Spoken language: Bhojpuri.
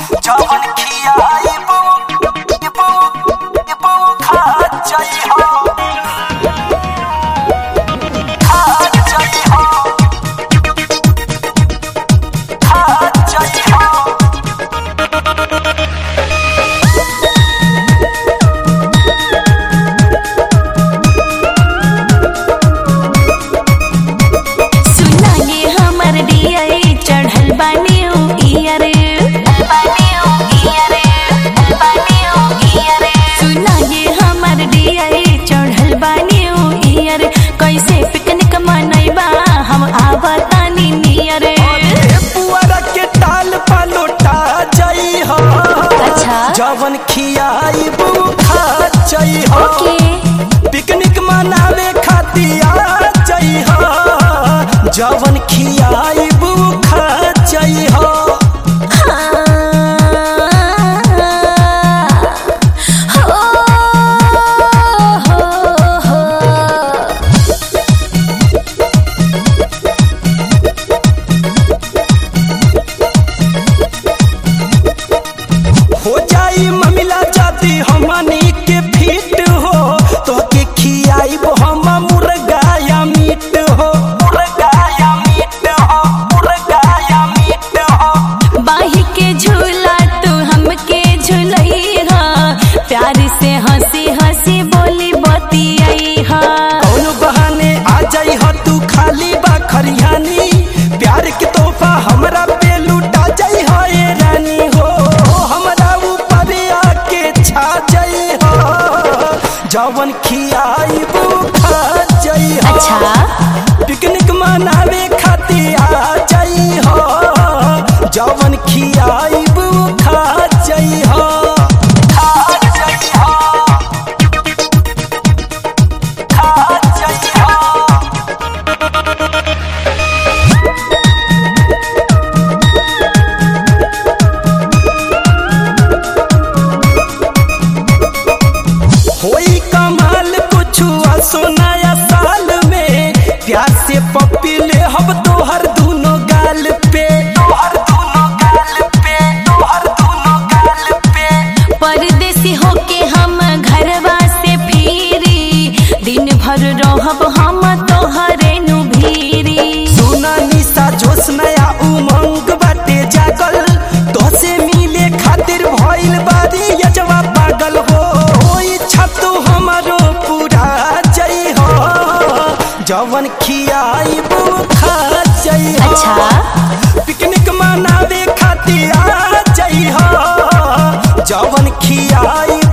जवन खियाइबो खा जाइहो खा जाइहो खा जाइहो। चढ़ल बानी ईयर सुना ये हमर डियर चढ़ल बानी ईयर कैसे पिकनिक मनैबा हम आवतानी नियर। पुअरा के टाल पलोटा जाइहो अच्छा जवन खियाइबो खा जाइहो पिकनिक मनावे खातिर आ जाइहो जवन खियाइबो खा जाइहो। हो जाई ममिला जाती हमनी के फिट हो तो के खियाइबो हम मुर्गा या मीट हो मुर्गा या मीट हो मुर्गा या मीट हो। बाही के झूला तू हमके झूलैहा प्यार से हंसी हंसी बोली बतियैहा। कौन बहाने आ जाइहो तू खाली बा खरियानी प्यार के तोहफा हमरा पे लुटा जाइहो ए रानी हो हमरा ऊपर आके छा जाइहो जवन खियाइबो खा जाइहो। अच्छा पिकनिक मनावे खातिर आ जाइहो जवन खियाइबो खा जाइहो खा जाइहो खा जाइहो। होई कमाल कुछु नया साल में प्यार से पप्पी ले हम तोहर दोनों गाल पे तोहर दोनों गाल पे तोहर दोनों गाल पे। परदेसी होके हम घरवा से फिरी दिन भर रहब हम तोहरे नु भीरी। सुना निशा जोश नया उमंग बाटे जागल तोसे मिले खातिर भइल बारी यजवा पागल हो इच्छा तो हमारो पूरा जाइहो जवन खियाइबो खा जाइहो। अच्छा पिकनिक मनावे खातिर आ जाइहो जवन खियाइबो